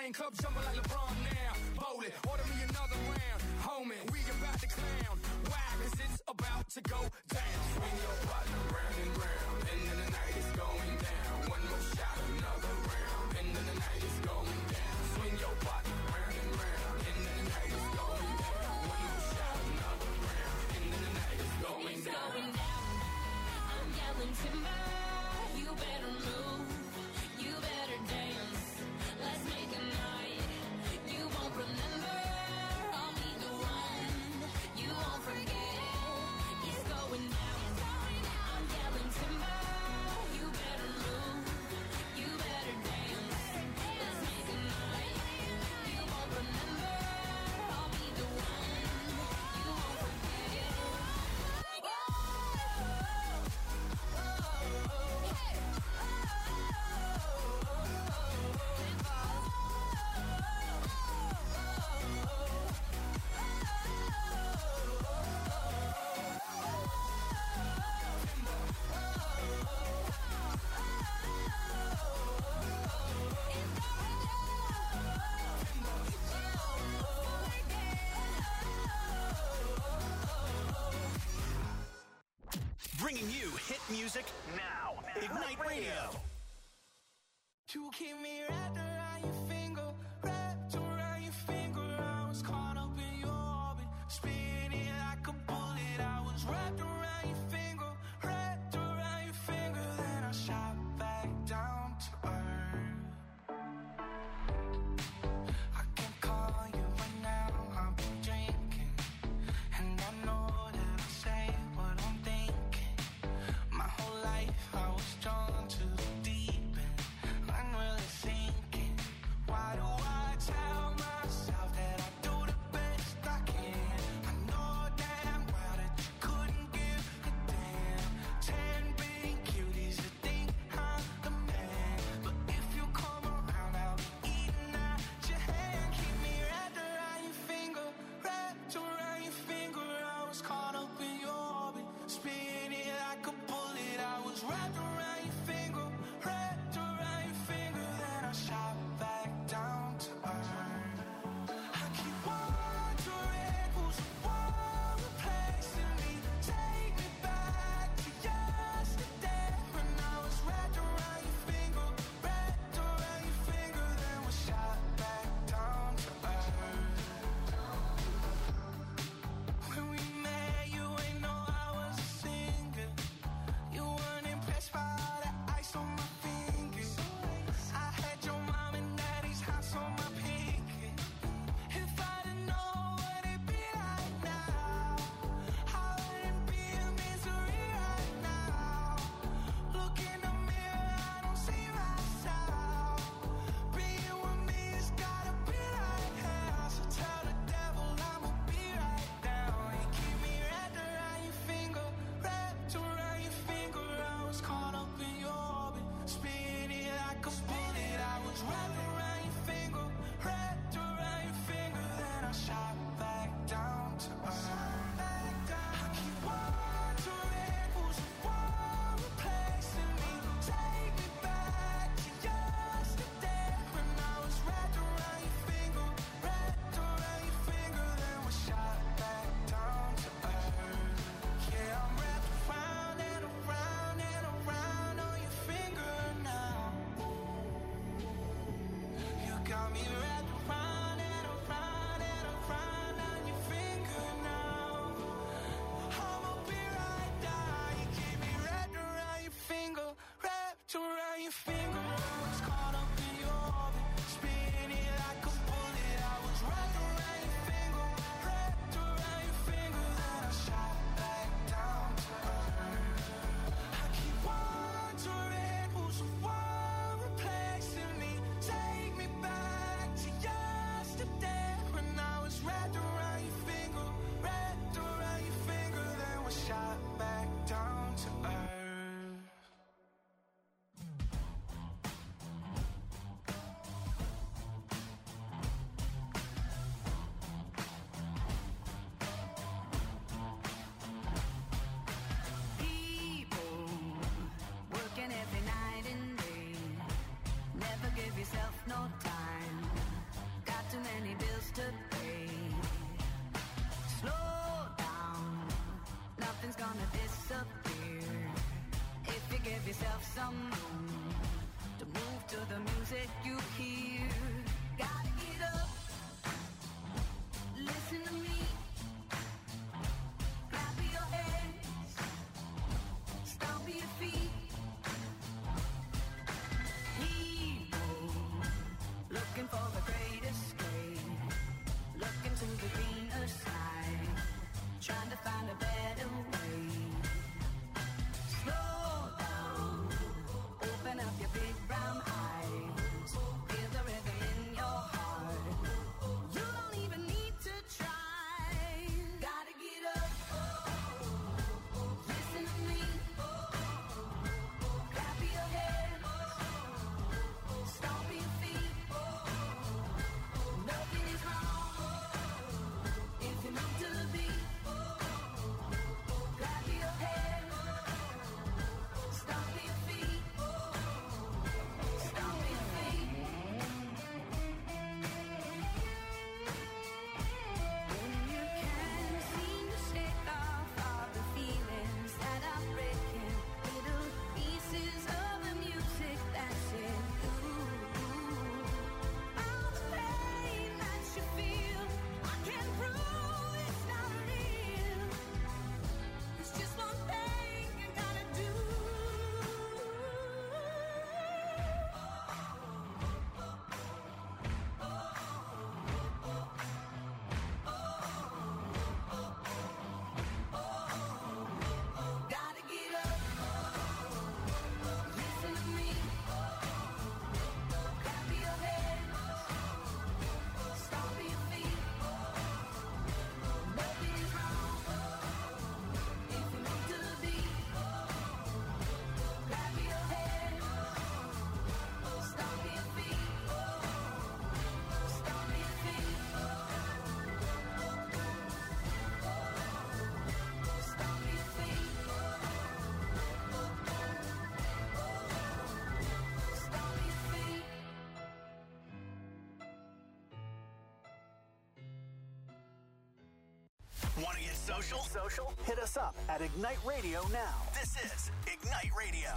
champagne cup jumping like LeBron now. Bowling, order me another round. Homie, we about to clown. Why? 'Cause it's about to go down. Swing your partner round and round. End of the night is going down. One more shot, another round. End of the night is going down. Swing your partner round and round. End of the night is going down. One more shot, another round. End of the night is going down. It's going down. I'm yelling timber. You better move. You better dance. Let's make a night you won't remember. I'll be the one you won't forget. It's going down. I'm yelling timber. You better move. You better dance. Let's make a night you won't remember. I'll be the one you won't forget. Bringing you hit music now. Ignite Radio. You keep me wrapped around your finger, wrapped around your finger. I was caught up in your orbit, spinning like a bullet. I was wrapped around your finger, wrapped around your finger. Then I shot back down to earth. I can call you right now, I've been drinking, and I know that I say what I'm thinking. My whole life I was drawn to the deep end. I'm really thinking, why do I tell myself that I do the best I can? I know damn well that you couldn't give trying to find a better way. Slow down, open up your big brown eyes, feel the rhythm in your heart. You don't even need to try. Gotta get up, listen to me, clap your hands, stomp your feet. Nothing is wrong if you move to the beat. Clap your hands, stomp your feet, stomp your feet. When you can't seem to shake off all the feelings that are breaking, little pieces of the music that's in you. All the pain that you feel, I can't prove it's not real. It's just one thing you gotta do. Gotta get up, listen to me, clap your hands, stomp your feet. Nothing is wrong if you move to the beat. Clap your hands, stomp your feet, stomp your feet, stomp your feet, stomp your feet. Want to get social? Hit us up at Ignite Radio now. This is Ignite Radio.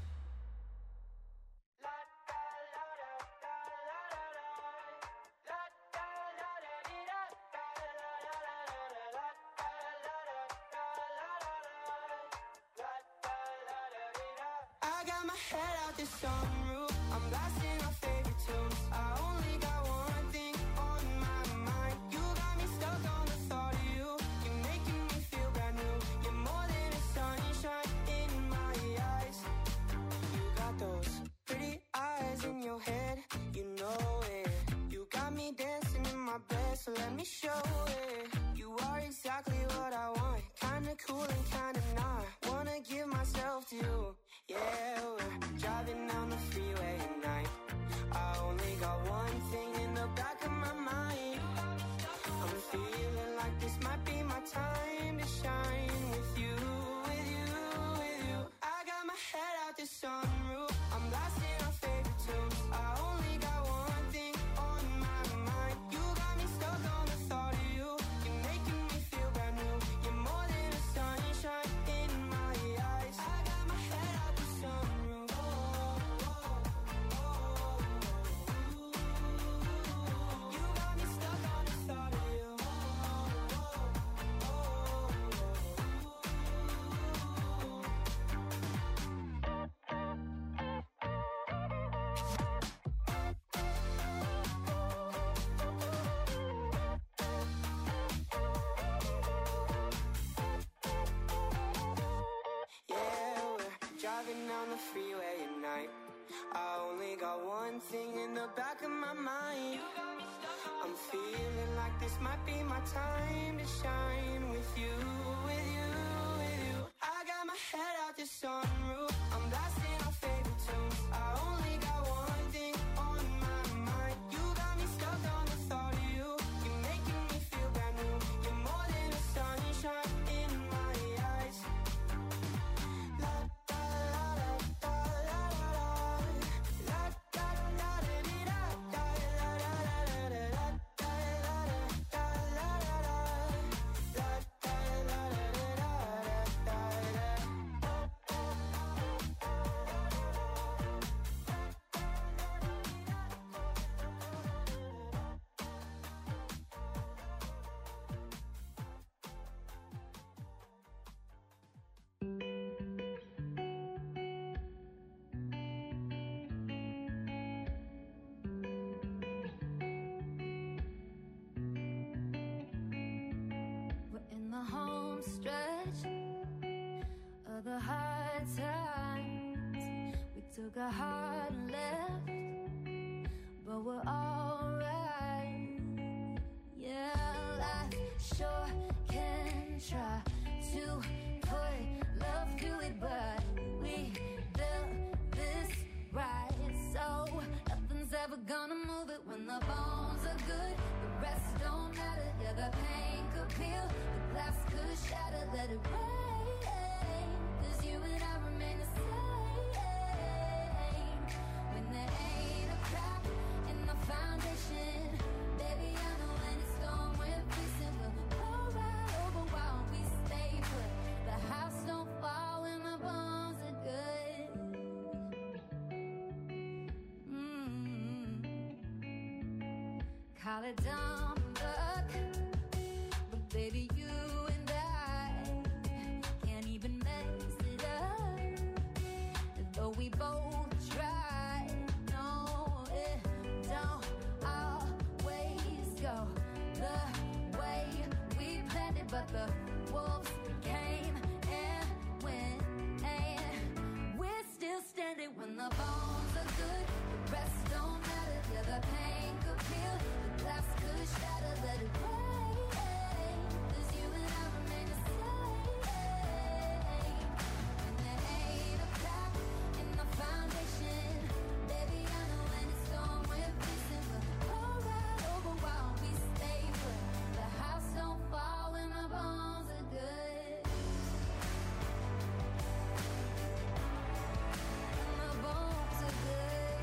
I got my head out the sunroof. I'm blasting our favorite tunes. I only got one thing on my mind. You got me stuck on the thought of you. You're making me feel brand new. You're more than a sunshine in my eyes. You got those pretty eyes in your head. You know it. You got me dancing in my bed, so let me show it. You are exactly what I want. Kinda cool and kinda not. Wanna give myself to you. Yeah, we're driving down the freeway at night. I only got one thing in the back of my mind. I'm feeling like this might be my time to shine with you, with you, with you. I got my head out the sunroof. I'm blasting our favorite tunes. I only got one thing on my mind. You got me stuck on the thought of you. You're making me feel brand new. You're more than a sunshine in my eyes. I got my head out the sunroof. You got me stuck on the thought of you. Yeah, we're driving down the freeway at night. I only got one thing in the back of my mind. I'm feeling like this might be my time to shine with you, with you, with you. I got my head out the sunroof. I'm blasting our favorite tunes. I only got one thing on my mind. You got me stuck on the thought of you. You're making me feel brand new. You're more than a sunshine in my eyes. La da la da da la la la da da da di da da la la la la la da la la la la la la la home stretch of the hard times. We took a hard left, but we're alright. Yeah, life sure can try to put love through it, but we built this right. So nothing's ever gonna move it when the bones are good. The rest don't matter. Yeah, the pain could peel, the glass could shatter. Let it rain, 'cause you and I remain the same. When there ain't a crack in the foundation, baby, I know when it's gone, we're facing. We'll go right over while we stay put. The house don't fall when the bones are good. Call it dumb luck, but baby, you and I can't even mess it up. Though we both try, no, it don't always go the way we planned it. But the wolves came and went, and we're still standing. When the bones are good, the rest don't matter. Yeah, the pain could peel, the glass could shatter. Let it rain, 'cause you and I remain the same. And there ain't a crack in the foundation, baby, I know when it's gone, we're facing. We'll go right over while we stay put. The house don't fall when the bones are good. When the bones are good.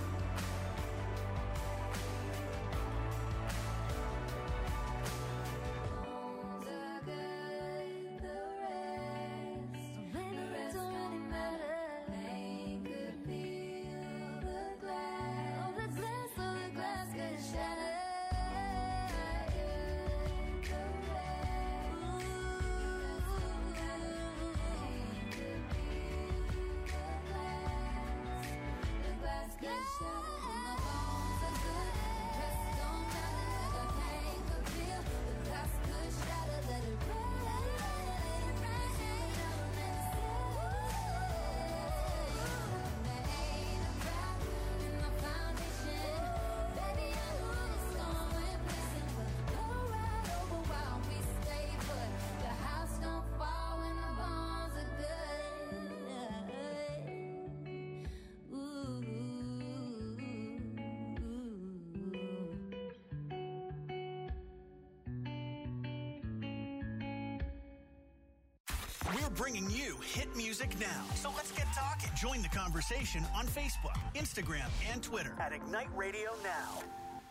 Bones are good, the rest don't really matter. Pain could peel the glass, oh, the glass could shatter. The glass could shatter. When the bones are good, the rest don't matter. The pain could peel, the glass could shatter. Let it rain. There ain't a crack in the foundation, baby, I know it's gone, we're facing. We'll go right over while we stay put. The house don't fall when the bones are good. We're bringing you hit music now. So let's get talking. Join the conversation on Facebook, Instagram, and Twitter at Ignite Radio Now.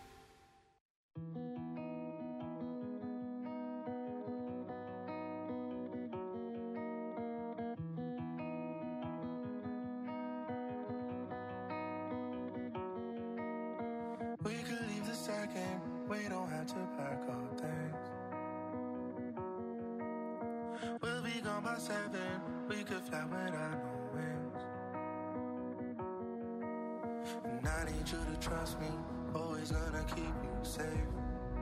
We could leave the second, we don't have to pack our things. We'll be gone by 7, we could fly without no wings. And I need you to trust me, always gonna keep you safe.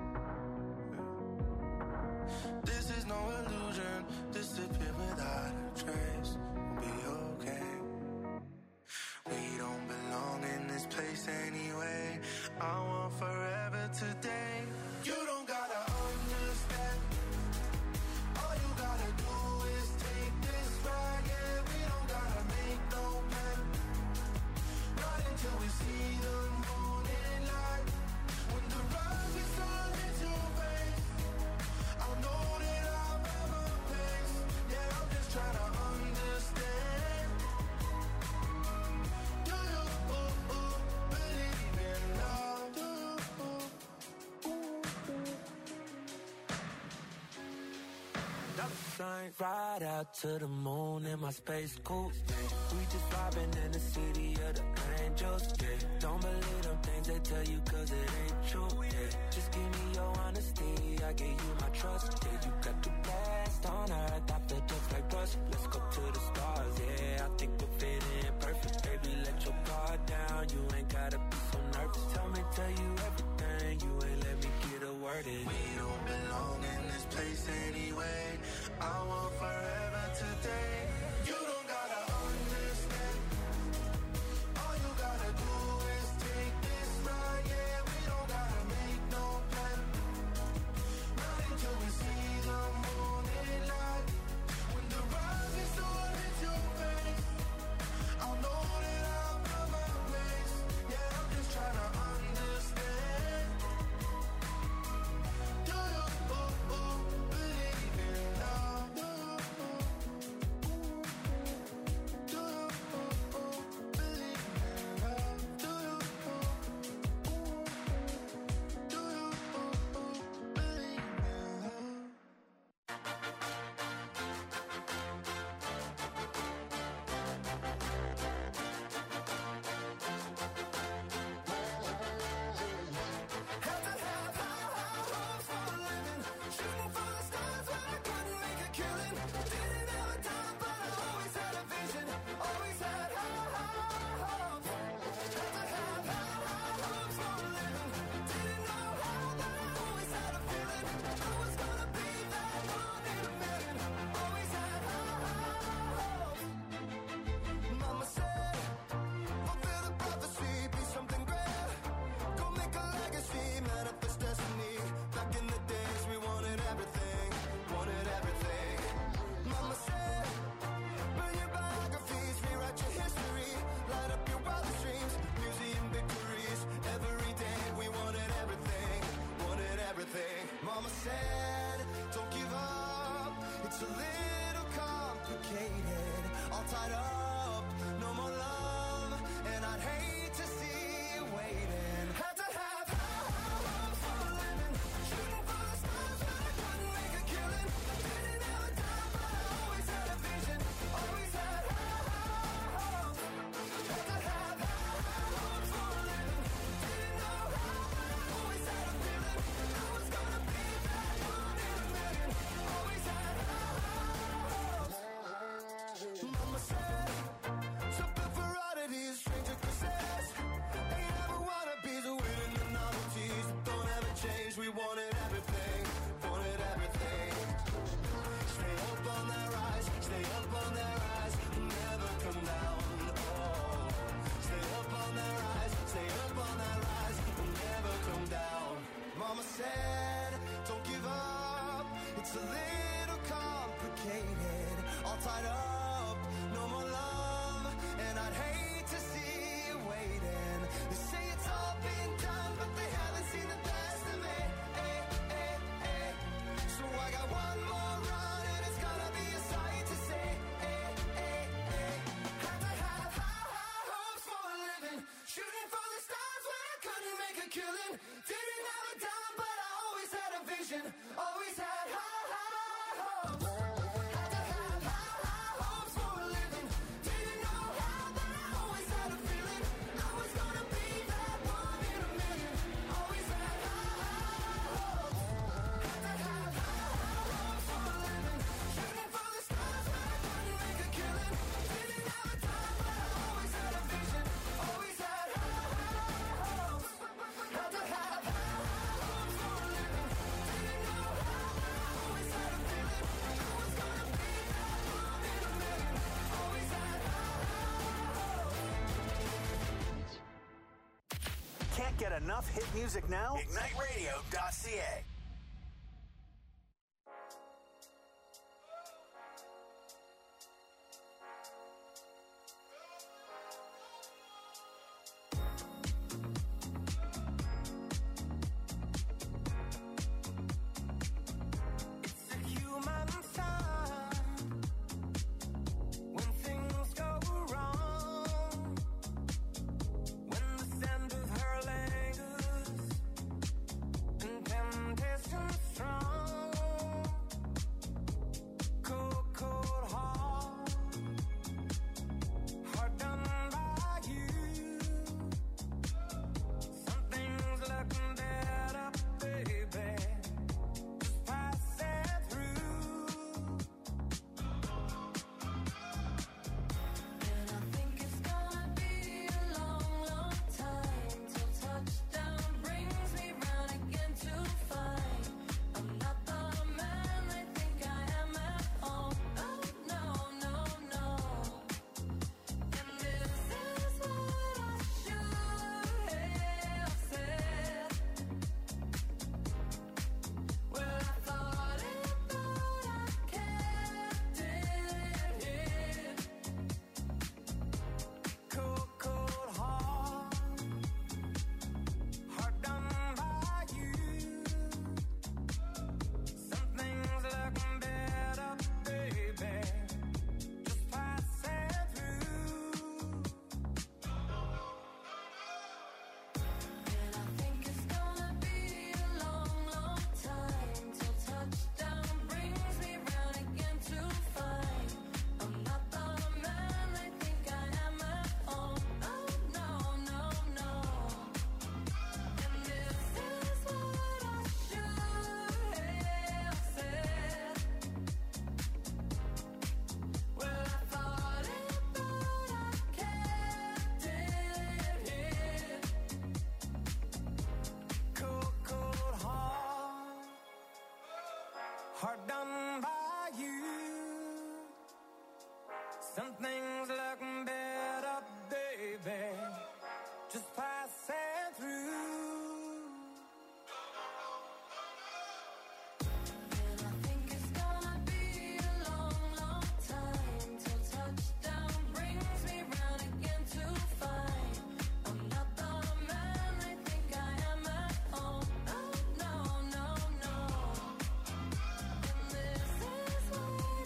This is no illusion, disappear without a trace. We'll be okay. We don't belong in this place anyway. I want forever today. You don't gotta understand. All you gotta do is take this ride. Yeah, we don't gotta make no plan. Not until we see the morning light. When the rise is on into face, I'll know that I'm at my place. Yeah, I'm just trying to understand. Do you believe in love? Do you? Ride out to the moon in my space coupe. We just vibing in the city of the angels. Yeah, don't believe them things they tell you 'cause it ain't true. Yeah, just give me your honesty, I give you my trust. Yeah, you got the best on earth, I feel just like us. Let's go to the stars. Yeah, I think we'll fit in perfect. Baby, let your guard down. You ain't gotta be so nervous. Tell you everything. You ain't let me get a word in. We don't belong in this place anyway. I It's a little complicated, all tied up, no more love, and I'd hate to see you waiting. Had to have hopes for a living, shooting for the stars when I couldn't make a killing. Didn't have a dime, but I always had a vision, always had hopes. Had to have hopes for a living, didn't know how, but I always had a feeling I was gonna be that one in a million. Always had hopes. Mama said, something for oddities, stranger kisses. Ain't ever wannabes, waiting the novelties that don't ever change. We wanted everything, wanted everything. Stay up on that rise, stay up on that rise, never come down. Oh, stay up on that rise, stay up on that rise, never come down. Mama said, don't give up, it's a little complicated, all tied up, no more love, and I'd hate to see you waiting. They say it's all been done, but they haven't seen the best of me. So I got one more run, and it's gonna be a sight to see. Had to have high hopes for a living, shooting for the stars when I couldn't make a killing. Didn't have a dime, but I always had a vision, always had high hopes. Had to have high hopes for a living, didn't know how, but I always had a feeling I was gonna be that one in a million. Always had high hopes. Had to have high hopes for a living, shooting for the stars when I couldn't make a killing. Didn't have a dime, but I always had a vision, always had high hopes. Had to have high hopes for a living, didn't know how, but I always had a feeling I was gonna be that one in a million. Always had high hopes. Can't get enough hit music now? IgniteRadio.ca. It's a human sign when things go wrong, when the scent of her lingers and temptation strong. Cold, cold heart, hard done by you. Something's looking better, baby. Just pass it through. And I think it's gonna be a long, long time till touchdown brings me round again to find I'm not the man they think I am at home. Oh no, no, no. And this is what I should have said. Well, I thought it, but I kept it hid. Cold, cold heart, hard done by you. Something's looking better, baby. Just pass it through. And I think it's gonna be a long, long time till touchdown brings me round again to find I'm not the man they think I am at home. Oh no, no, no. And this is what I should have said. Well, I thought it, but I kept it hid. Cold, cold heart, hard done by you. Something's looking better, baby. Just pass it through. And I think it's gonna be a long, long time till touchdown brings me round again to find I'm not the man they think I am at home. Oh no, no, no. And this is what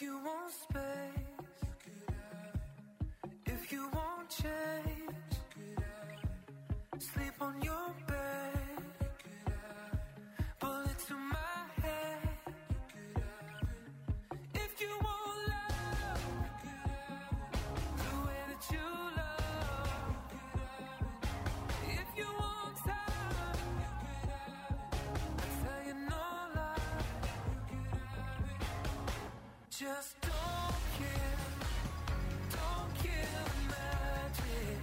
you want space, if you want change, sleep on your bed, bullet to my head. If you want love, the way that you love. If you want time, I tell you no lie. Just don't kill the magic.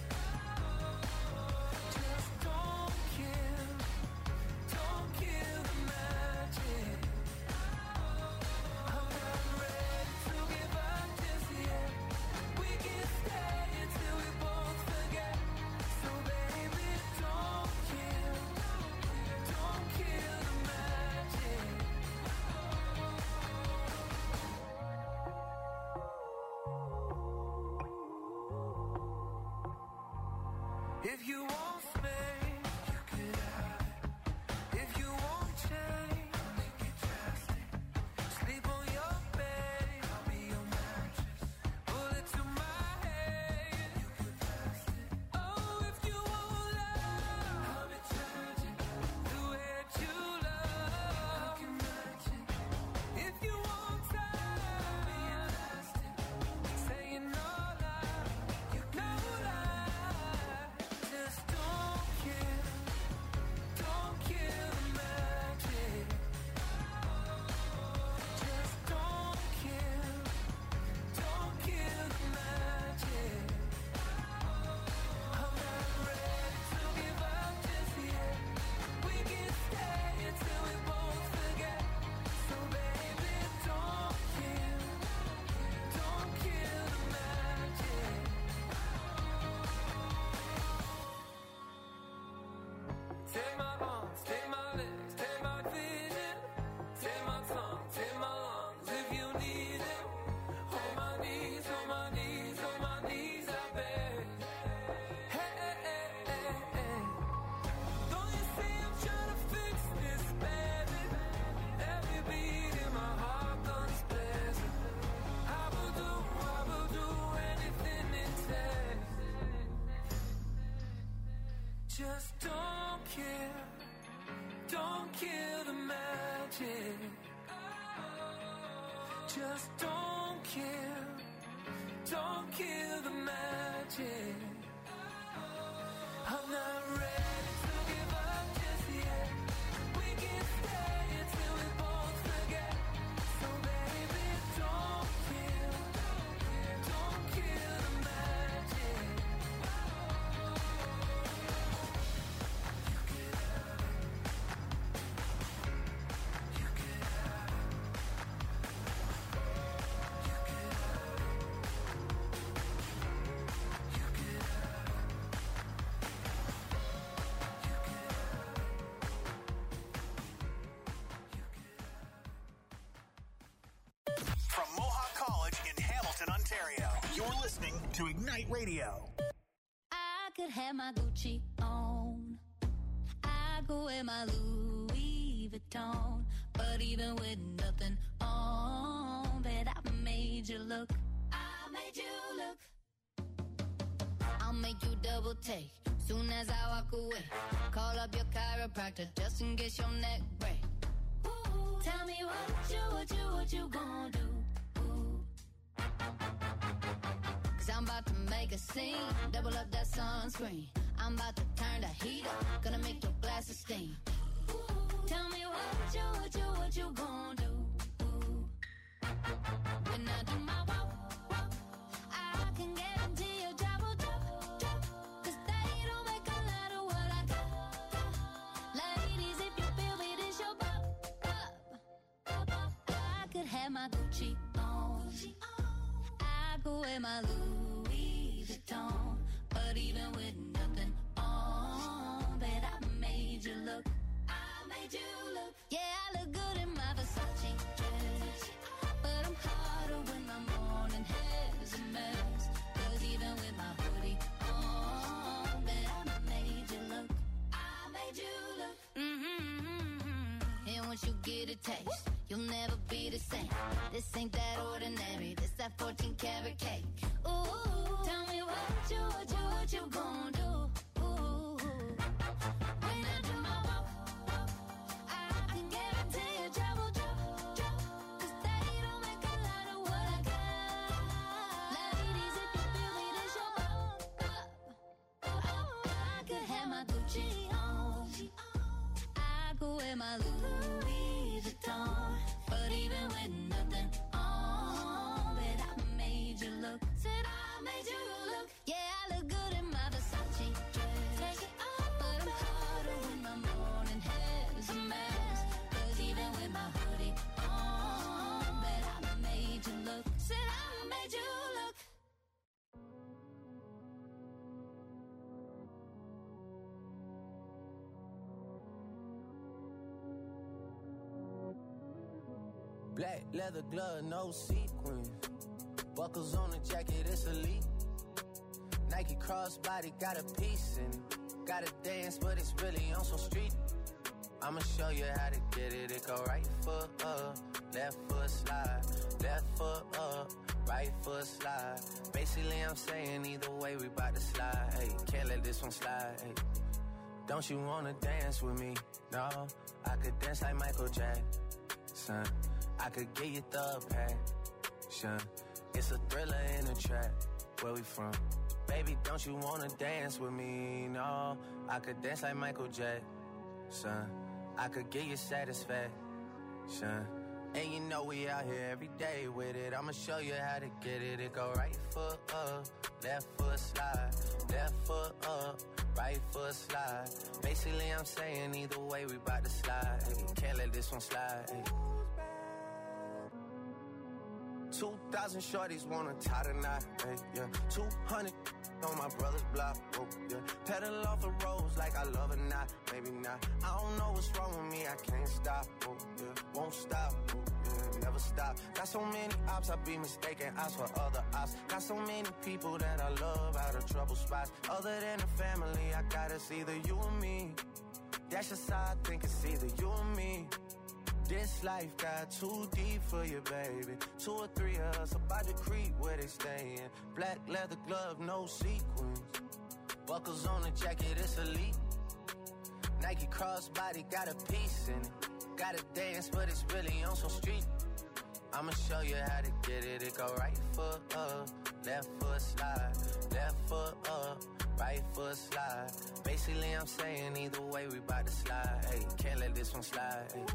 Just don't kill the magic. I'm not ready to give up just yet. We can stay until we both forget. So baby, don't kill the magic. If you want space, you could have it. If you want change, I'll make it drastic. Sleep on your bed, I'll be your mattress. Bullet to my head, you could pass it. Oh, if you want love, I'll be tragic. The way that you love, I can match it. If you want time, I'll be elastic. Saying no lie, you no lie. Just don't kill the magic. Just don't kill the magic. I'm not ready to give up just yet. We can stay until we both forget. So baby, don't kill the magic. Take my arms, take my legs, take my vision, take my tongue, take my lungs if you need it. On my knees, on my knees, on my knees, I beg. Hey, hey, hey, hey, hey. Don't you see I'm trying to fix this, baby? Every beat in my heart guns blazing. I will do anything it takes. Just don't kill the magic. Just don't kill the magic. I'm not ready to give up just yet. We can stay until we both forget. So baby, don't kill the magic. You could have it. You could have it. You could have it. You could have it. You could have it. From Mohawk College in Hamilton, Ontario, you're listening to Ignite Radio. I could have my Gucci on. I go wear my Louis Vuitton. But even with nothing on, bet I made you look. I made you look. I'll make you double take soon as I walk away. Call up your chiropractor just in case your neck break. Ooh, tell me what you gonna do? Ooh. 'Cause I'm about to make a scene, double up that sunscreen. I'm about to turn the heat up, gonna make your glasses steam. Ooh, tell me what you gonna do? Ooh. When I do my walk, I can guarantee your job will drop. 'Cause they don't make a lot of what I got. Ladies, if you feel me, this your pop. I could have my Gucci on. I go wear my Louis Vuitton. But even with nothing on, bet I made you look. I made you look. Yeah, I look good in my Versace dress. But I'm hotter when my morning hair's a mess. 'Cause even with my hoodie on, bet I made you look. I made you look. And once you get a taste. You'll never be the same. This ain't that ordinary. This that 14 karat cake. Ooh, tell me what you gon' do? Ooh, when I do my walk, I can guarantee you trouble, cause they don't make a lot of what I got. Ladies, if you feel me, this your I could have my Gucci on. I could wear my Louis Vuitton. But even with nothing on, bet I made you look. Said I made you look. Yeah, I look good in my Versace dress. Take it off, but I'm harder when my morning hair's a mess. Cause even with my hoodie on, bet I made you look. Said I made you look. Black leather glove, no sequins. Buckles on the jacket, it's elite. Nike crossbody, got a piece in it. Gotta dance, but it's really on some street. I'ma show you how to get it. It go right foot up, left foot slide. Left foot up, right foot slide. Basically, I'm saying either way, we bout to slide. Hey, can't let this one slide. Hey, don't you wanna dance with me? No, I could dance like Michael Jackson. I could get you the passion. It's a thriller in a trap. Where we from? Baby, don't you wanna dance with me? No, I could dance like Michael Jackson. I could get you satisfaction. And you know we out here every day with it. I'ma show you how to get it. It go right foot up, left foot slide. Left foot up, right foot slide. Basically, I'm saying either way, we bout to slide. Hey, can't let this one slide. Hey. 2,000 shorties wanna tie the knot, hey, yeah. 200 on my brother's block, oh, yeah. Pedal off the roads like I love it, not, maybe not. I don't know what's wrong with me, I can't stop, oh, yeah. Won't stop, oh, yeah, never stop. Got so many ops, I be mistaken ops for other ops. Got so many people that I love out of trouble spots. Other than the family, I got it's either you or me. That's just how I think it's either you or me. This life got too deep for you, baby. 2 or 3 of us about to creep where they stayin'. Black leather glove, no sequins. Buckles on the jacket, it's elite. Nike crossbody, got a piece in it. Gotta dance, but it's really on some street. I'ma show you how to get it. It go right foot up, left foot slide. Left foot up, right foot slide. Basically, I'm saying either way, we bout to slide. Hey, can't let this one slide. Hey.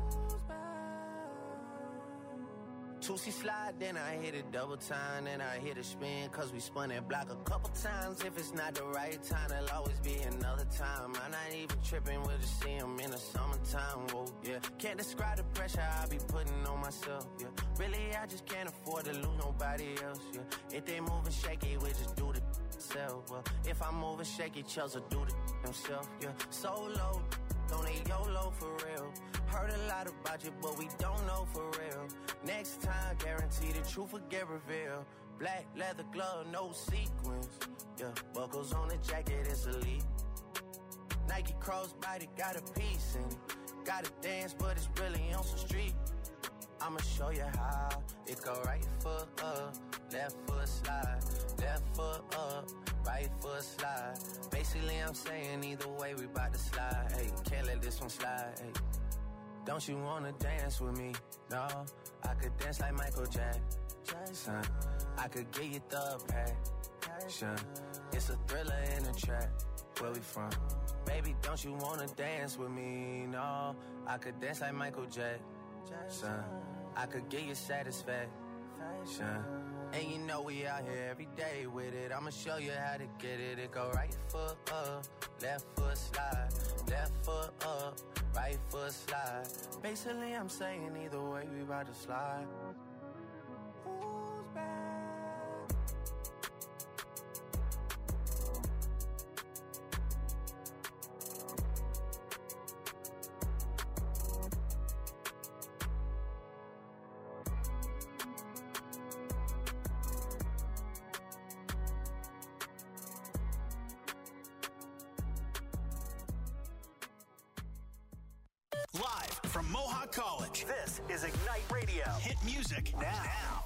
2C slide, then I hit it double time, then I hit a spin, cause we spun that block a couple times. If it's not the right time, there'll always be another time. I'm not even tripping, we'll just see him in the summertime, whoa, yeah. Can't describe the pressure I be putting on myself, yeah. Really, I just can't afford to lose nobody else, yeah. If they moving shaky, we just do the self, well. If I'm moving shaky, Chelsea do the himself, yeah. Solo, don't need YOLO for real. Heard a lot about you, but we don't know for real. Next time, guarantee the truth will get revealed. Black leather glove, no sequins. Yeah, buckles on the jacket, it's elite. Nike crossbody, got a piece in it. Gotta dance, but it's really on some street. I'ma show you how. It go right foot up, left foot slide. Left foot up, right foot slide. Basically, I'm saying either way, we bout to slide. Hey, can't let this one slide. Hey. Don't you wanna dance with me? No, I could dance like Michael Jackson. I could get you the passion. It's a thriller in a trap. Where we from? Baby, don't you wanna dance with me? No, I could dance like Michael Jackson. I could get you satisfaction. And you know we out here every day with it. I'ma show you how to get it. It go right foot up, left foot slide. Left foot up, right foot slide. Basically, I'm saying either way, we about to slide. Who's back? Live from Mohawk College. This is Ignite Radio. Hit music now.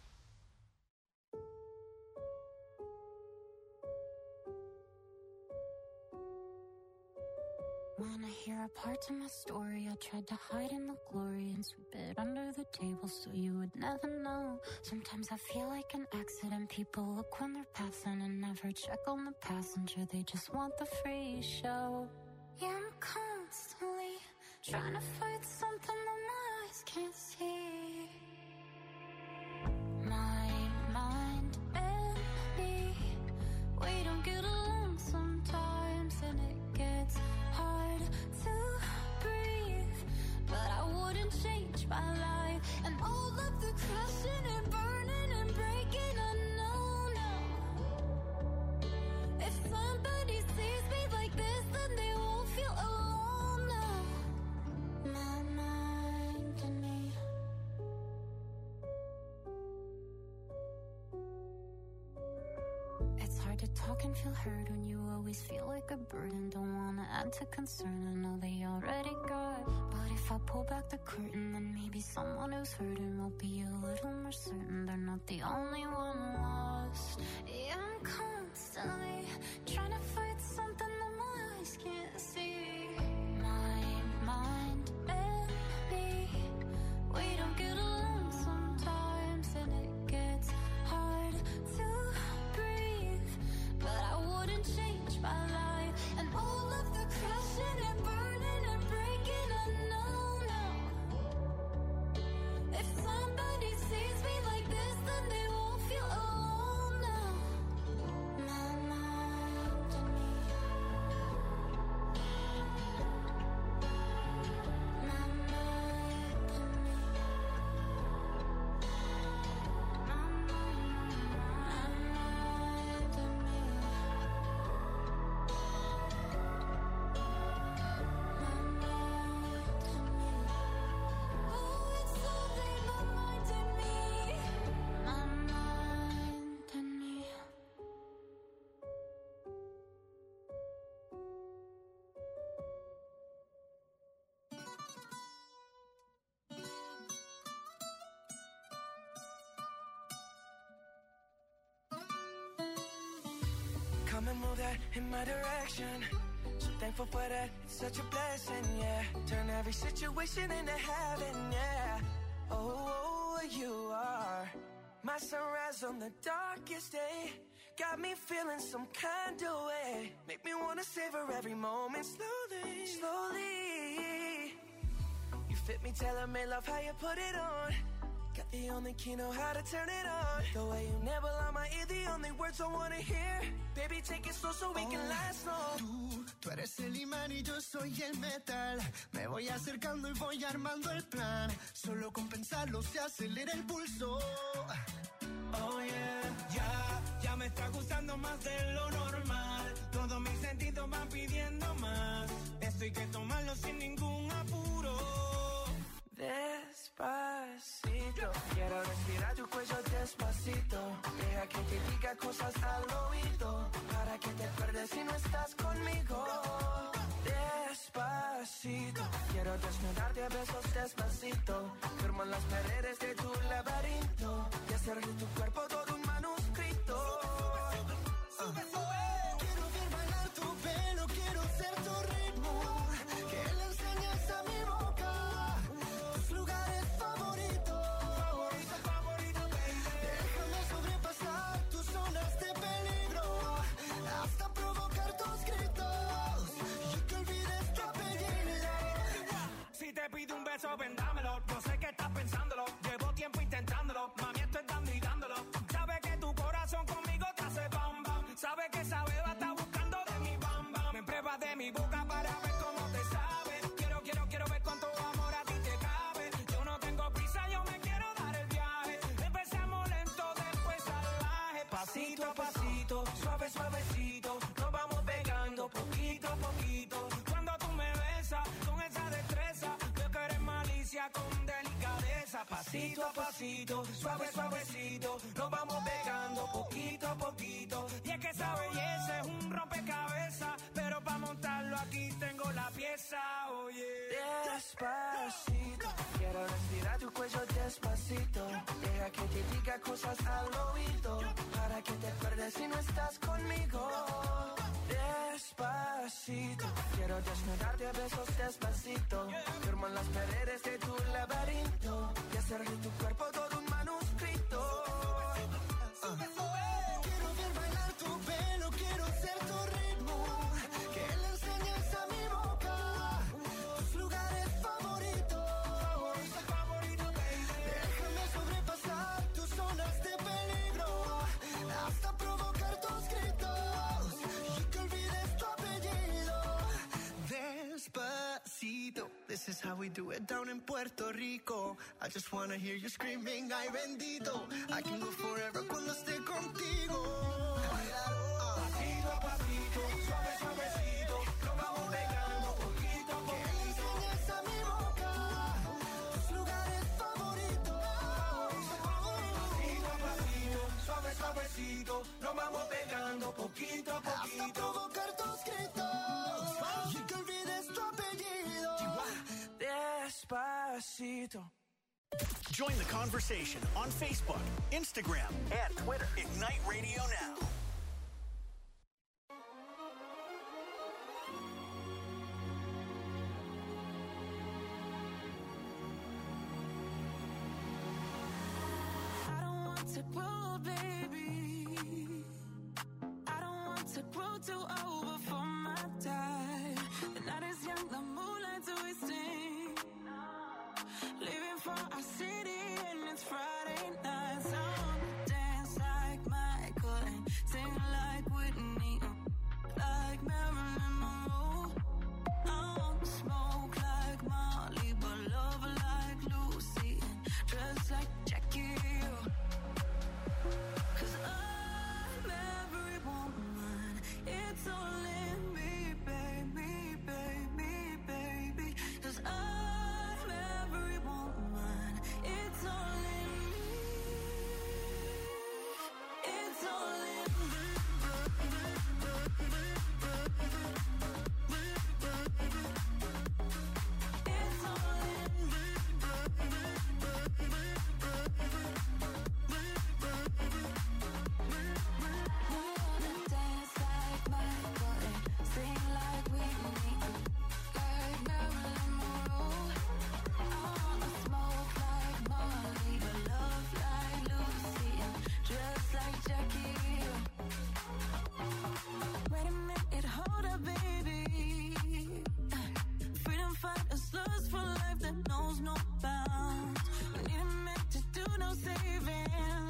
Wanna hear a part of my story? I tried to hide in the glory and sweep it under the table so you would never know. Sometimes I feel like an accident. People look when they're passing and never check on the passenger. They just want the free show. Yeah, I'm constantly trying to fight something that my eyes can't see. My mind and me, we don't get along sometimes, and it gets hard to breathe. But I wouldn't change my life, and all of the crashing and burning and breaking, I know now. If somebody sees me like this, then they won't feel alone now. My mind and me. It's hard to talk and feel heard when you always feel like a burden. Don't wanna add to concern, I know they already got. But if I pull back the curtain, then maybe someone who's hurting will be a little more certain they're not the only one lost. Yeah, I'm constantly trying to fight something that my eyes can't see. My mind and me, we don't get along sometimes, and it gets hard to breathe. But I wouldn't change my life, and all of the crashing and burning and breaking, I know now. If somebody sees me like this, then they won't feel alone now. My mind and me. My mind and me. My mind and me. Oh, it's only my mind and me. My mind and me. Come and move that in my direction. So thankful for that, it's such a blessing, yeah. Turn every situation into heaven, yeah. Oh, you are my sunrise on the darkest day. Got me feeling some kind of way. Make me wanna savor every moment slowly, slowly. You fit me, tailor-made, love how you put it on. Got the only key, know how to turn it on. The way you nibble on my ear, the only words I wanna hear. Baby, take it slow so we can last long. Tú eres el imán y yo soy el metal. Me voy acercando y voy armando el plan. Solo con pensarlo se acelera el pulso. Oh yeah, ya me está gustando más de lo normal. Todos mis sentidos van pidiendo más. Esto hay que tomarlo sin ningún apuro. Despacito, quiero respirar tu cuello despacito. Deja que te diga cosas al oído, para que te pierdas si no estás conmigo. Despacito, quiero desnudarte a besos despacito. Firmo en las paredes de tu laberinto y hacer de tu cuerpo todo un manuscrito. Sube, sube. Quiero ver bailar tu pelo, quiero ser tu ritmo. Que le enseñes a mi boca tus lugares favoritos. Favorito, baby. Déjame sobrepasar tus zonas de peligro, hasta provocar tus gritos y que olvides tu apellido. Si te pido un beso, vendámelo. No sé qué estás pensándolo. Llevo tiempo intentándolo. Mami, estoy dando y dándolo. Sabe que tu corazón conmigo te hace bam bam. Sabe que esa beba está buscando de mi bam bam. Me pruebas de mi boca para ver cómo te sabe. Quiero ver cuánto amor a ti te cabe. Yo no tengo prisa, yo me quiero dar el viaje. Empezamos lento, después salvaje. Pasito a pasito, suave, suavecito. Nos vamos pegando poquito a poquito. Cuando tú me besas con esa destreza, veo que eres malicia. acaricia con delicadeza, pasito a pasito, suave, suavecito, nos vamos pegando poquito a poquito. Y es que esa belleza es un rompecabezas, pero para montarlo aquí tengo la pieza, oye. Despacito, quiero respirar tu cuello despacito. Deja que te diga cosas al oído, para que te acuerdes si no estás conmigo. Despacito, quiero desnudarte a besos despacito. Firmo en las paredes de tu laberinto y hacer de tu cuerpo todo un manuscrito. Quiero ver bailar tu pelo, quiero ser tu ritmo, que le enseñes a mi boca tus lugares favoritos. Déjame sobrepasar tus zonas de peligro, hasta provocar tus gritos y que olvides tu apellido. Despacito, this is how we do it down in Puerto Rico. I just wanna hear you screaming, ay bendito. I can go forever cuando esté contigo. Pasito a pasito, suave, suavecito, nos vamos pegando poquito a Que le poquito. enseñes a mi boca tus lugares favoritos. Pasito a pasito, suave, suavecito, nos vamos pegando poquito a Hasta poquito. provocar tus gritos y que olvides tu apellido. Despacito. Join the conversation on Facebook, Instagram, and Twitter. Ignite Radio Now. I don't want to grow, baby. I don't want to grow too old before my time. The night is young, the moonlight's wasting. Leaving for our city and it's Friday night. So I wanna dance like Michael and sing like Whitney, like Marilyn Monroe. I wanna smoke like Molly, but love like Lucy and dress like Jackie. 'Cause I'm every woman, it's all in me, baby, baby, baby. 'Cause I'm every woman, it's all in me, it's all in me. It's all in me. Wanna dance like Michael and sing like Whitney, like Marilyn Monroe. I wanna smoke like Molly, but love like Lucy and dress like Jackie. Wait a minute, hold up, baby. Freedom fighters lust for life that knows no bounds. We need a minute to do no saving.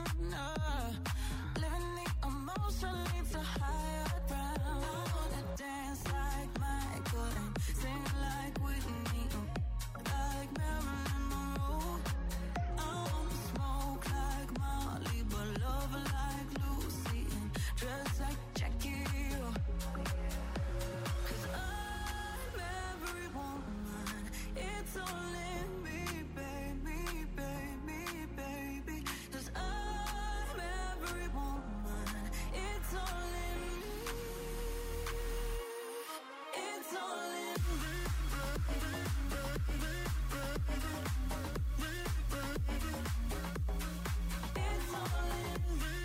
Living the emotion leads to higher ground. I wanna dance like Michael and sing like Whitney, like Marilyn Monroe. I wanna smoke like Molly, but love like Lucy and dress like Jackie. 'Cause I'm every woman, it's all in me, baby, baby, baby. 'Cause I'm every woman, it's all in me, it's all in me. It's all in me.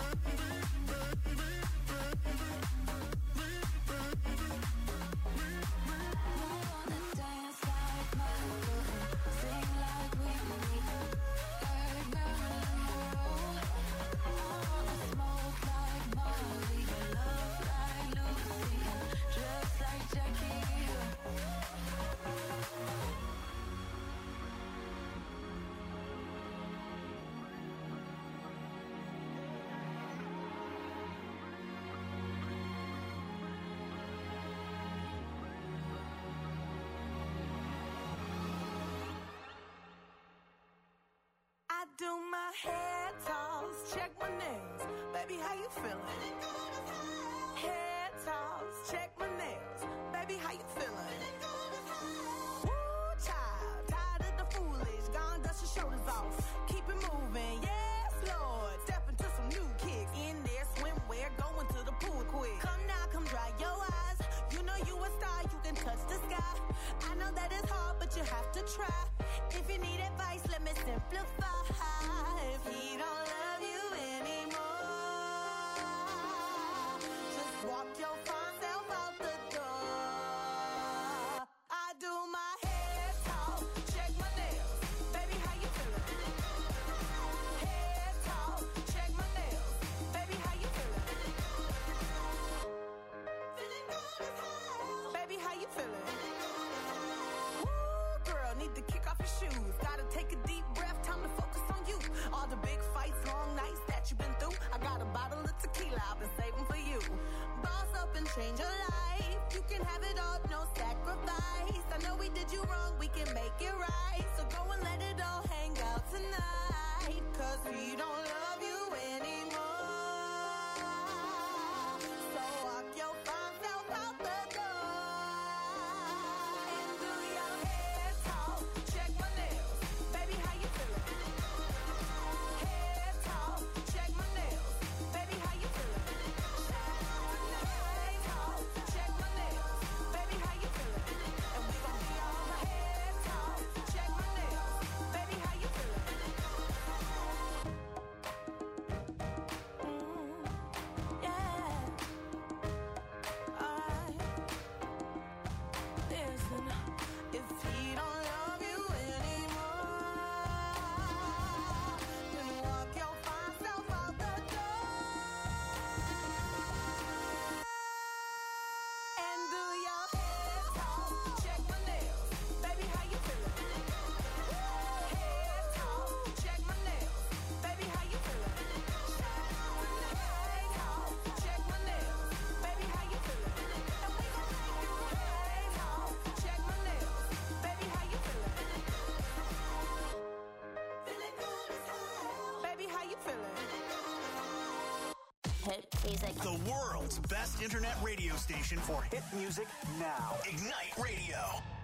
Wanna dance like Michael and sing like Whitney, like Marilyn Monroe. I wanna smoke like Molly, but love like Lucy and dress like Jackie. I do my hair toss, check my nails. Baby, how you feeling? Hair toss, check my nails. Baby, how you feeling? Woo, child, tired of the fool hit music. The world's best internet radio station for hit music now. Ignite Radio.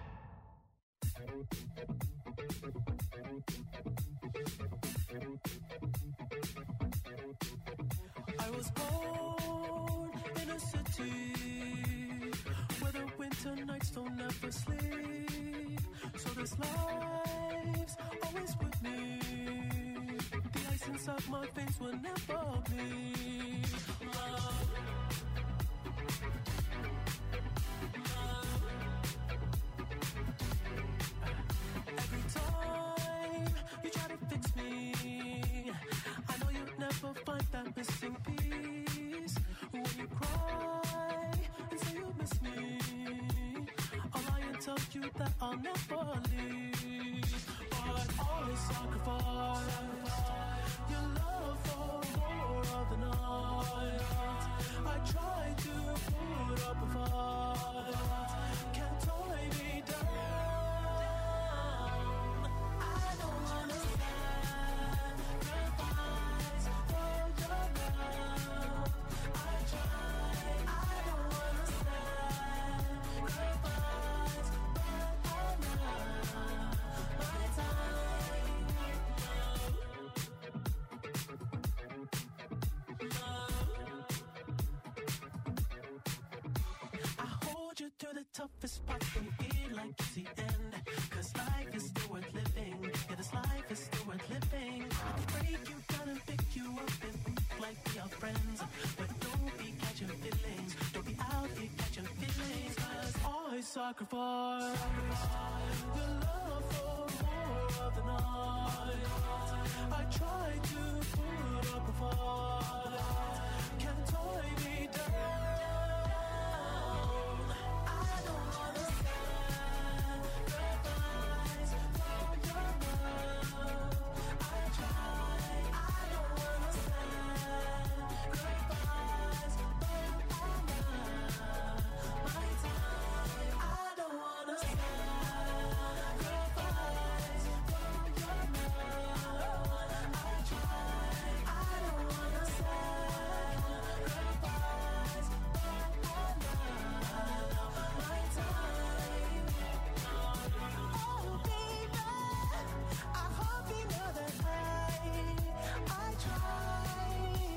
I was born in a city where the winter nights don't ever sleep. So this life's always with me. The ice inside my veins will never bleed. Love. Every time you try to fix me, I know you'll never find that missing piece. When you cry and say you miss me, I'll lie and tell you that I'll never leave. But always sacrifice your love for more of the night. I try to put up a fight, can't tie me down. I don't wanna sacrifice for your love. I try, I don't wanna sacrifice, but I'm not my time. I hold you through the toughest parts when you feel like it's the end. Cause life is still worth living. Yeah, this life is still worth living. I can break you down and pick you up and like we are friends. But don't be catching feelings. Don't be out here catching feelings. Cause I sacrifice your love for more of the night. I try to put up a fight, can't tie me down. I don't wanna sacrifice for your love. I try, I don't wanna sacrifice, but I'm not my time. I don't wanna sacrifice for your love. I try, I don't wanna sacrifice, but I'm not my time. Oh baby, I hope you know that I try.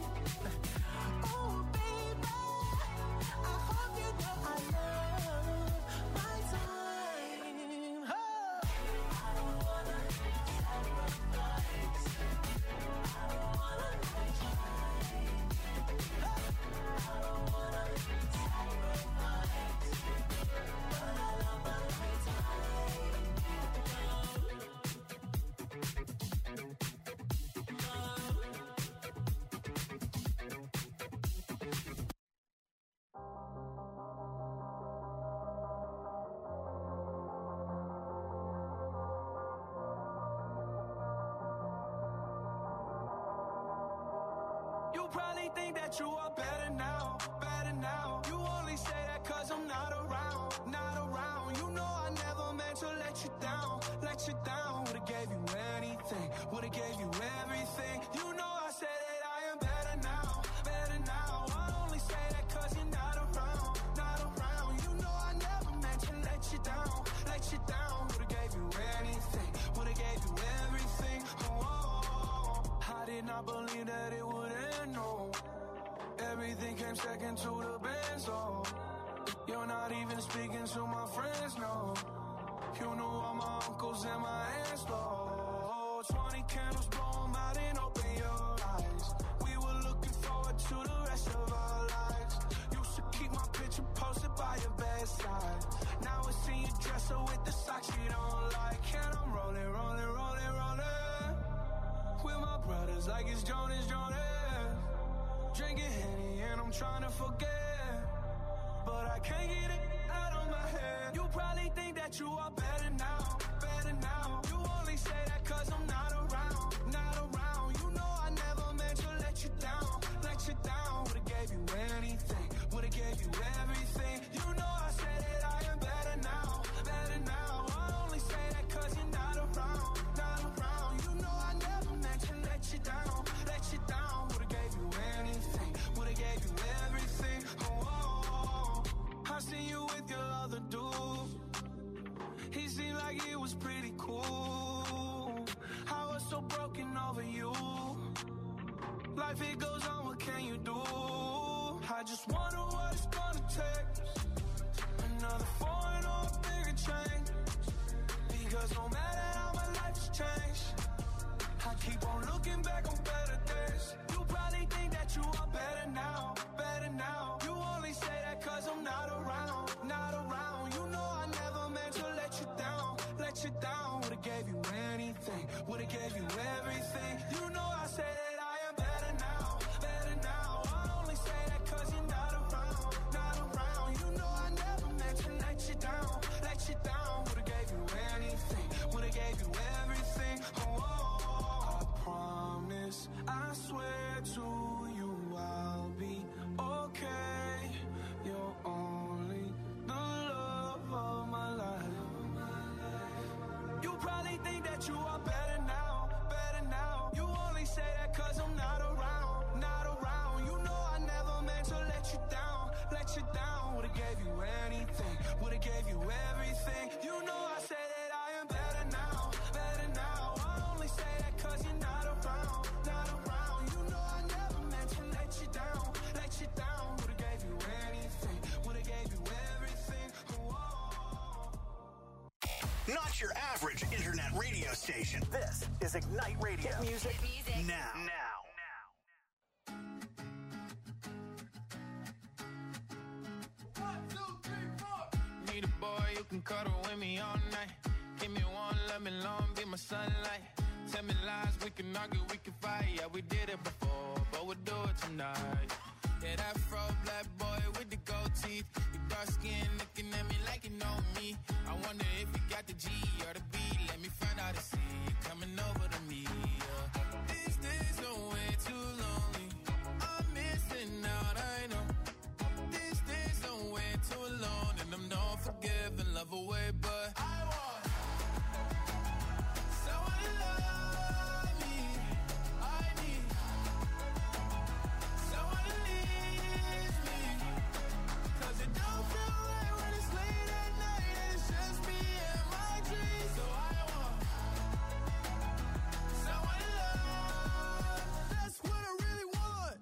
Oh baby, I hope you know I love my time. Oh. I don't wanna sacrifice. I don't wanna try. I don't wanna sacrifice, but I love my time. You probably think that you are better now, better now. You only say that cause I'm not around, not around. You know I never meant to let you down, let you down. Would've gave you anything, would've gave you everything. You know I said that I am better now, better now. I only say that cause you're not around, not around. You know I never meant to let you down, let you down. Would've gave you anything, would've gave you everything. Oh, I did not believe that it would end, no. Everything came second to the benzo. You're not even speaking to my friends, no. You knew all my uncles and my aunts, though. 20 candles, blow 'em out and open your eyes. We were looking forward to the rest of our lives. Used to keep my picture posted by your bedside. Now it's in your dresser with the socks you don't like. And I'm rolling, rolling, rolling, rolling with my brothers like it's Jonas, Jonas. Drinking Henny and I'm trying to forget, but I can't get it out of my head. You probably think that you are better now, better now. You only say that cause I'm not around, not around. You know I never meant to let you down, let you down. Would've gave you anything, would've gave you everything. You know I said that I am better now, better now. I only say that cause you're not around, not around. You know I never meant to let you down, let you down. Would've gave you anything, would've gave looking over you. Life, it goes on, what can you do? I just wonder what it's gonna take. Another foreign or a bigger change. Because no matter how my life's changed, I keep on looking back on better days. You probably think that you are better now, better now. You only say that cause I'm not around, not around. You know I never meant to let you down, let you down. Would've gave you anything, would've gave you everything. You know I say that I am better now, better now. I only say that cause you're not around, not around. You know I never meant to let you down, let you down. Would've gave you anything, would've gave you everything. Oh, I promise, I swear to you I'll be okay. You're only the love of my life. You probably think that you are better now, better now. You only say that cause I'm not around, not around. You know I never meant to let you down, let you down. Would've gave you anything, would've gave you everything. You know I say that I am better now, better now. I only say that cause you're not around, not around. You know I never meant to let you down, let you down. Would've gave you anything, would've gave you everything. Whoa. Not your average internet radio station. This is Ignite Radio. Hit music, now. Need a boy you can cuddle with me all night. Give me one, let me long, be my sunlight. Tell me lies, we can argue, we can fight. Yeah, we did it before, but we'll do it tonight. Yeah, that fro black boy with the gold teeth. Your dark skin looking at me like you know me. I wonder if you got the G or the B. Let me find out and see you coming over to me. Yeah. These days are way too lonely. I'm missing out, I know. These days are way too alone, and I'm not forgiving, love away, but I want someone to love me. I need someone to leave me. Cause it don't feel right when it's late at night and it's just me and my dreams. So I want someone to love. That's what I really want.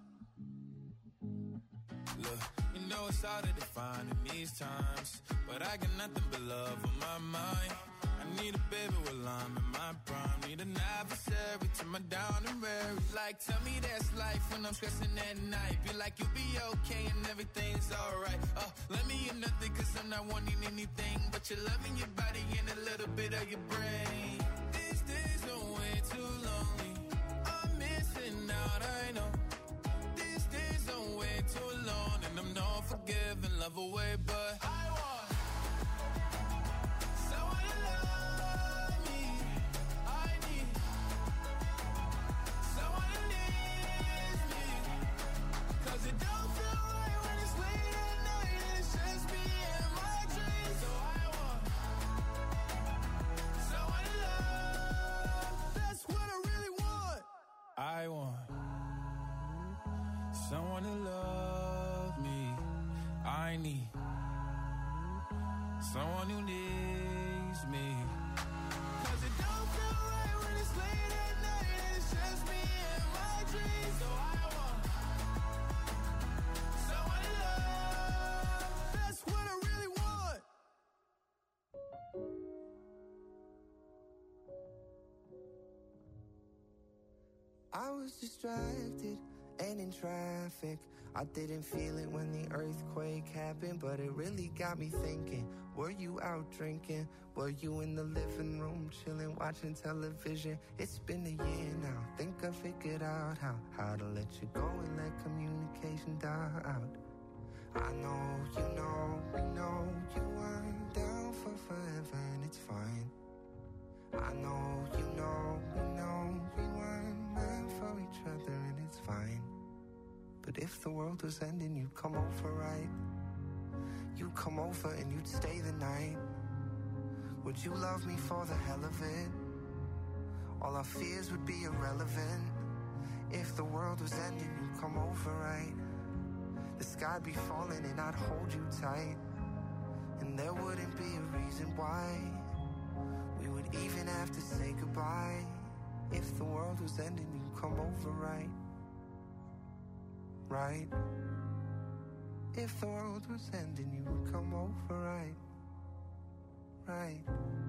Look, you know it's hard to define in these times, but I got nothing but love on my mind. I need a baby while I'm in my prime. Need an adversary to my down and weary. Like, tell me that's life when I'm stressing at night. Be like, you'll be okay and everything's alright. Let me in nothing cause I'm not wanting anything but your love in your body and a little bit of your brain. These days are way too lonely. I'm missing out, I know. These days are way too alone, and I'm not forgiving, love away, but I want someone to love me. I need someone to leave me. Cause it don't feel right when it's late at night and it's just me and my dreams. So I want someone to love. That's what I really want. I want someone to love me. I need someone who needs me. Cause it don't feel right when it's late at night and it's just me and my dreams. So I want someone to love. That's what I really want. I was distracted and in traffic. I didn't feel it when the earthquake happened, but it really got me thinking. Were you out drinking? Were you in the living room chilling, watching television? It's been a year now. Think I figured out how to let you go and let communication die out. I know, you know, we know you weren't down for forever and it's fine. I know, you know, we know we weren't meant for each other and it's fine. But if the world was ending, you'd come over, right? You'd come over and you'd stay the night. Would you love me for the hell of it? All our fears would be irrelevant. If the world was ending, you'd come over, right? The sky'd be falling and I'd hold you tight. And there wouldn't be a reason why we would even have to say goodbye. If the world was ending, you'd come over, right? Right? If the world was ending, you would come over, right? Right?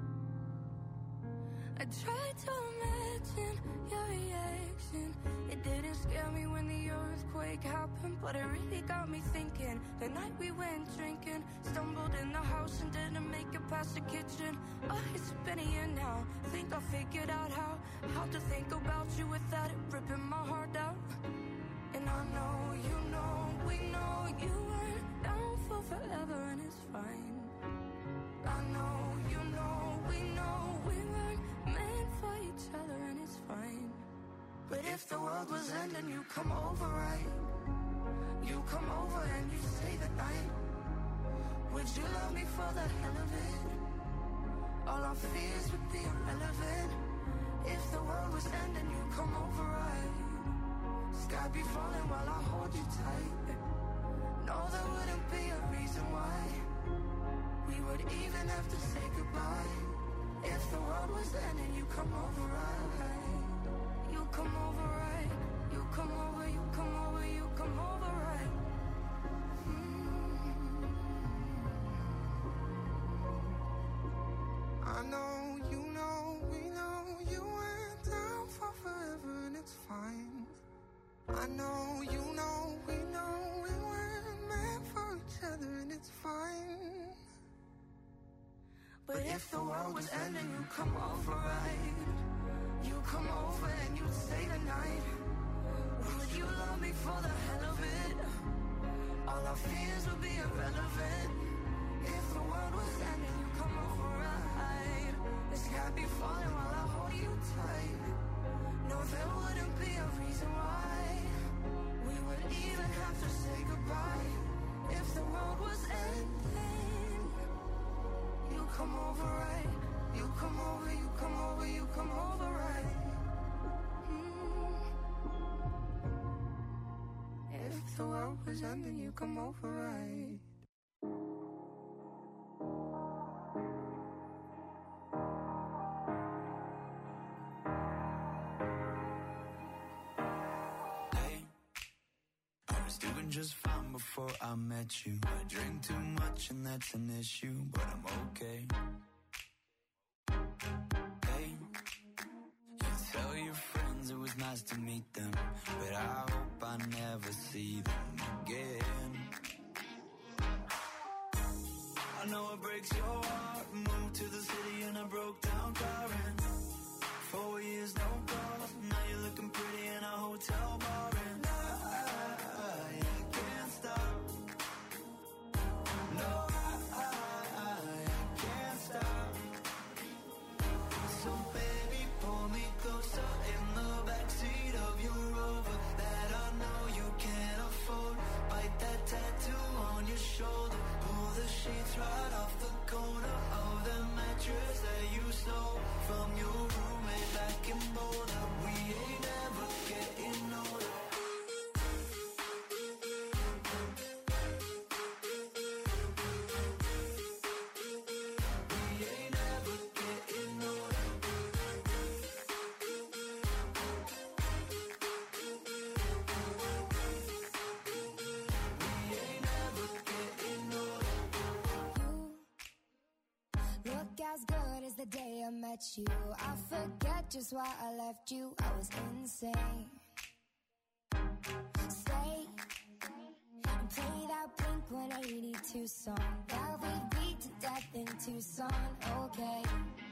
I tried to imagine your reaction. It didn't scare me when the earthquake happened, but it really got me thinking. The night we went drinking, stumbled in the house and didn't make it past the kitchen. Oh, it's been a year now. Think I figured out how to think about you without it ripping my heart out. And I know, you know, we know you weren't down for forever, and it's fine. I know, you know, we know we weren't meant for each other, and it's fine. But if the world was ending, you come over, right? You come over and you stay the night. Would you love me for the hell of it? All our fears would be irrelevant. If the world was ending, you come over, right? Sky be falling while I hold you tight. No, there wouldn't be a reason why we would even have to say goodbye. If the world was ending, you come over, right? You come over, right? You come over, you come over, you come over, right? I know, you know, we know you went down for forever, and it's fine. I know, you know, we know we weren't meant for each other, and it's fine. But if the world was ending, you come over, right? You come over and you stay the night. Would you love me for the hell of it? All our fears would be irrelevant. If the world was ending, you come over, right? The sky be falling while I hold you tight. No, there wouldn't be a reason why we would even have to say goodbye. If the world was ending, you come over, right? You come over, you come over, you come over, right? If the world was ending, you come over, right? Doing just fine before I met you. I drink too much and that's an issue, but I'm okay. Hey, you tell your friends it was nice to meet them, but I hope I never see them again. I know it breaks your heart. Moved to the city and I broke down crying. 4 years, no calls. Now you're looking pretty in a hotel bar, and I can't stop. No, I can't stop. So baby, pull me closer in the backseat of your Rover that I know you can't afford. Bite that tattoo on your shoulder. Pull the sheets right off the corner of the mattress that you stole from your roommate back in Boulder. We ain't ever getting older. We ain't ever getting older. We ain't ever getting older. You look as good as the day I met you. I forget just why I left you. I was insane. Stay and play that Blink-182 song that we beat to death in Tucson. Okay.